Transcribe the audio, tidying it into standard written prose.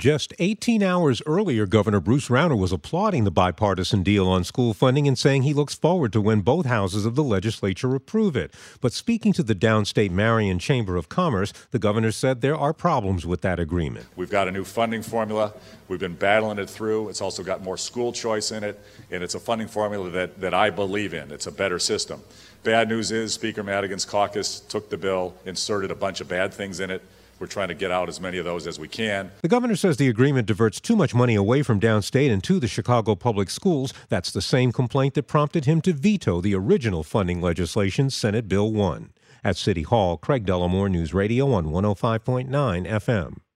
Just 18 hours earlier, Governor Bruce Rauner was applauding the bipartisan deal on school funding and saying he looks forward to when both houses of the legislature approve it. But speaking to the downstate Marion Chamber of Commerce, the governor said there are problems with that agreement. We've got a new funding formula. We've been battling it through. It's also got more school choice in it, and it's a funding formula that I believe in. It's a better system. Bad news is Speaker Madigan's caucus took the bill, inserted a bunch of bad things in it. We're trying to get out as many of those as we can. The governor says the agreement diverts too much money away from downstate and to the Chicago public schools. That's the same complaint that prompted him to veto the original funding legislation, Senate Bill 1. At City Hall, Craig Dellamore, News Radio on 105.9 FM.